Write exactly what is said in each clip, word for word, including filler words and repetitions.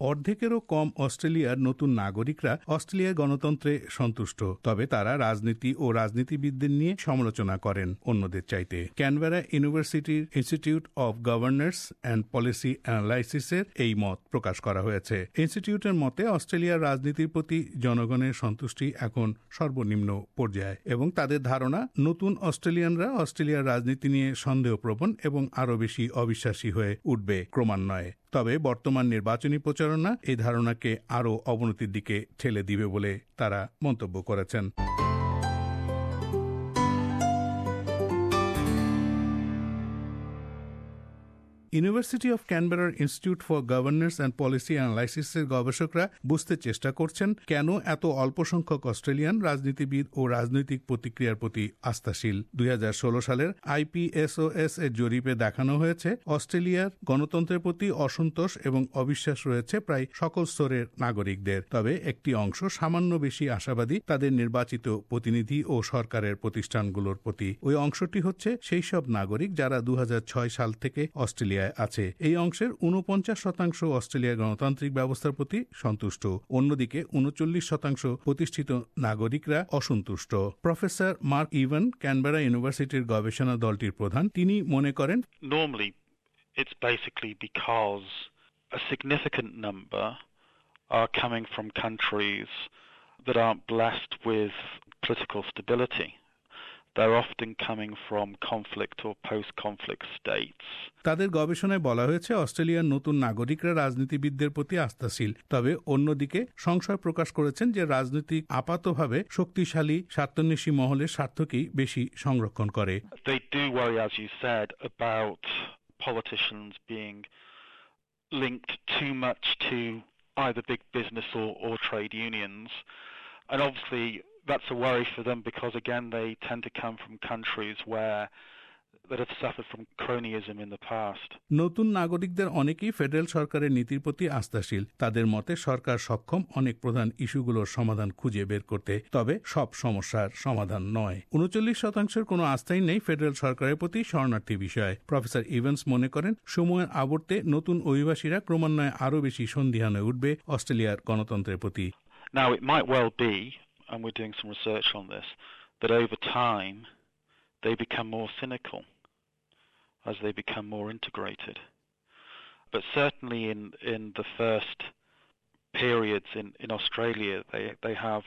অর্ধেকেরও কম অস্ট্রেলিয়ার নতুন নাগরিকরা অস্ট্রেলিয়ার গণতন্ত্রে সন্তুষ্ট, তবে তারা রাজনীতি ও রাজনীতিবিদদের নিয়ে সমালোচনা করেন অন্যদের চাইতে। ক্যানবেরা ইউনিভার্সিটির institute of governance and policy অ্যানালাইসিসের এই মত প্রকাশ করা হয়েছে। ইনস্টিটিউটের মতে অস্ট্রেলিয়ার রাজনীতির প্রতি জনগণের সন্তুষ্টি এখন সর্বনিম্ন পর্যায়ে এবং তাদের ধারণা নতুন অস্ট্রেলিয়ানরা অস্ট্রেলিয়ার রাজনীতি নিয়ে সন্দেহপ্রবণ এবং আরও বেশি অবিশ্বাসী হয়ে উঠবে ক্রমান্বয়ে। তবে বর্তমান নির্বাচনী প্রচারণা এই ধারণাকে আরও অবনতির দিকে ঠেলে দিবে বলে তারা মন্তব্য করেছেন। ইউনিভার্সিটি অফ ক্যানবেরার institute for governance and policy অ্যানালাইসিসের গবেষকরা বুঝতে চেষ্টা করছেন কেন এত অল্প সংখ্যক অস্ট্রেলিয়ান রাজনীতিবিদ ও রাজনৈতিক প্রতিক্রিয়ার প্রতি আস্থাশীল। দুই হাজার ষোলো সালের আইপিএসওএস এর জরিপে দেখানো হয়েছে অস্ট্রেলিয়ার গণতন্ত্রের প্রতি অসন্তোষ এবং অবিশ্বাস রয়েছে প্রায় সকল স্তরের নাগরিকদের। তবে একটি অংশ সামান্য বেশি আশাবাদী তাদের নির্বাচিত প্রতিনিধি ও সরকারের প্রতিষ্ঠানগুলোর প্রতি। ওই অংশটি হচ্ছে সেই সব নাগরিক যারা দু হাজার ছয় সাল থেকে অস্ট্রেলিয়া আছে। এই অংশের ঊনপঞ্চাশ শতাংশ অস্ট্রেলিয়ার গণতান্ত্রিক ব্যবস্থার প্রতি সন্তুষ্ট, অন্যদিকে উনচল্লিশ শতাংশ প্রতিষ্ঠিত নাগরিকরা অসন্তুষ্ট। প্রফেসর মার্ক ইভান, ক্যানবেরা ইউনিভার্সিটির গবেষণা দলটির প্রধান, তিনি মনে করেন Normally it's basically because a significant number are coming from countries that aren't blessed with political stability. They're often coming from conflict or post-conflict states. তাদের গবেষণায় বলা হয়েছে অস্ট্রেলিয়ার নতুন নাগরিকরা রাজনীতিবিদদের প্রতি আস্থাশীল, তবে অন্যদিকে সংশয় প্রকাশ করেছেন যে রাজনীতি আপাতভাবে শক্তিশালী স্বার্থন্বেষী মহলের স্বার্থকেই বেশি সংরক্ষণ করে। They do worry, as you said, about politicians being linked too much to either big business or, or trade unions, and obviously that's a worry for them because, again, they tend to come from countries where that have suffered from cronyism in the past. নতুন নাগরিকদের অনেকেই federal সরকারের নীতির প্রতি আস্থাশীল। তাদের মতে সরকার সক্ষম অনেক প্রধান ইস্যুগুলোর সমাধান খুঁজে বের করতে, তবে সব সমস্যার সমাধান নয়। উনচল্লিশ শতাংশের কোনো আস্থাই নেই ফেডারেল সরকারের প্রতি শরণার্থী বিষয়ে। প্রফেসর ইভান্স মনে করেন সময়ের আবর্তে নতুন অভিবাসীরা ক্রমান্বয়ে আরও বেশি সন্দিহান হয়ে উঠবে অস্ট্রেলিয়ার গণতন্ত্রের প্রতি। Now it might well be, and we're doing some research on this, that over time they become more cynical as they become more integrated. But certainly in, in the first periods in, in Australia, they, they have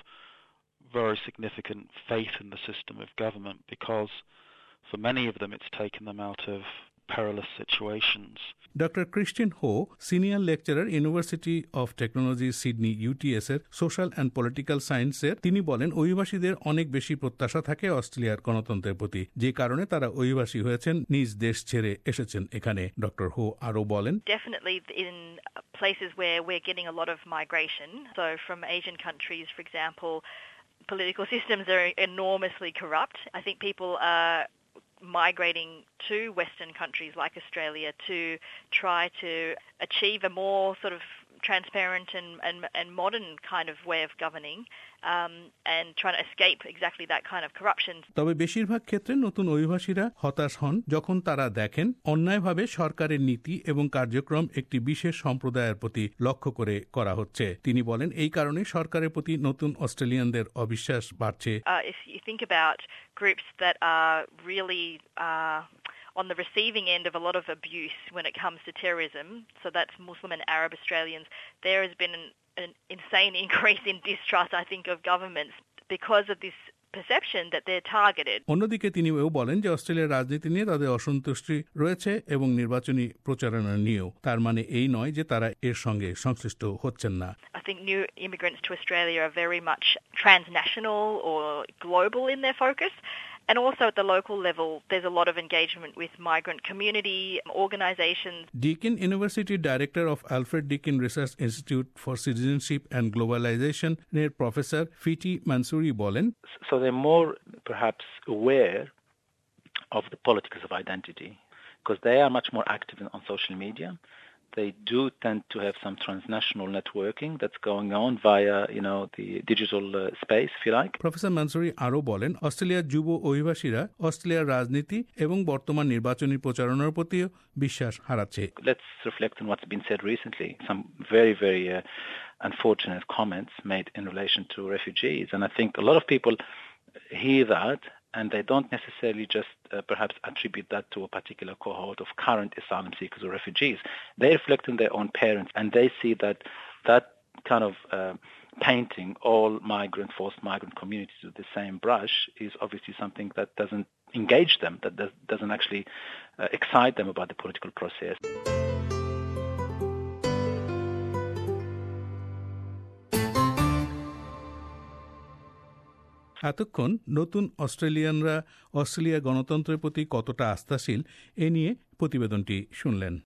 very significant faith in the system of government because for many of them it's taken them out of perilous situations. Doctor Christine Ho, senior lecturer university of technology Sydney UTS এর social and political সায়েন্সের, তিনি বলেন অভিবাসীদের অনেক বেশি প্রত্যাশা থাকে অস্ট্রেলিয়ার গণতন্ত্রের প্রতি, যে কারণে তারা অভিবাসী হয়েছেন, নিজ দেশ ছেড়ে এসেছেন এখানে। ডক্টর হো আরো বলেন, Definitely in places where we're getting a lot of migration, so from Asian countries, for example, political systems are enormously corrupt. I think people are migrating to Western countries like Australia to try to achieve a more sort of transparent and, and, and modern kind of way of governing um, and trying to escape exactly that kind of corruption. তবে বেশিরভাগ ক্ষেত্রে নতুন অভিবাসীরা হতাশ হন যখন তারা দেখেন অন্যায়ভাবে সরকারের নীতি এবং কার্যক্রম একটি বিশেষ সম্প্রদায়ের প্রতি লক্ষ্য করে করা হচ্ছে। তিনি বলেন এই কারণে সরকারের প্রতি নতুন অস্ট্রেলিয়ানদের অবিশ্বাস বাড়ছে। Uh, if you think about groups that are really uh, on the receiving end of a lot of abuse when it comes to terrorism, so that's Muslim and Arab Australians, there has been an, an insane increase in distrust, I think, of governments because of this perception that they're targeted. অন্যদিকে তিনি এও বলেন যে অস্ট্রেলিয়ার রাজনীতি নিয়ে তাদের অসন্তুষ্টি রয়েছে এবং নির্বাচনী প্রচারণা নিয়েও। তার মানে এই নয় যে তারা এর সঙ্গে সংশ্লিষ্ট হচ্ছেন না। I think new immigrants to Australia are very much transnational or global in their focus. And also at the local level, there's a lot of engagement with migrant community organisations. Deakin University Director of Alfred Deakin Research Institute for Citizenship and Globalization, Professor Fiti Mansouri bolen, so they're more perhaps aware of the politics of identity because they are much more active on social media. they do tend to have some transnational networking that's going on via, you know, the digital uh, space, if you like. Professor Mansouri আরও বলেন, অস্ট্রেলিয়ার যুব অভিবাসীরা অস্ট্রেলিয়ার রাজনীতি এবং বর্তমান নির্বাচনী প্রচারণার প্রতিও বিশ্বাস হারাচ্ছে। Let's reflect on what's been said recently. Some very, very uh, unfortunate comments made in relation to refugees. And I think a lot of people hear that and they don't necessarily just uh, perhaps attribute that to a particular cohort of current asylum seekers or refugees. They reflect on their own parents and they see that that kind of uh, painting all migrant, forced migrant communities with the same brush is obviously something that doesn't engage them, that does, doesn't actually uh, excite them about the political process. এতক্ষণ নতুন অস্ট্রেলিয়ানরা Australia গণতন্ত্রের প্রতি কতটা আস্থাশীল এ নিয়ে প্রতিবেদনটি শুনলেন।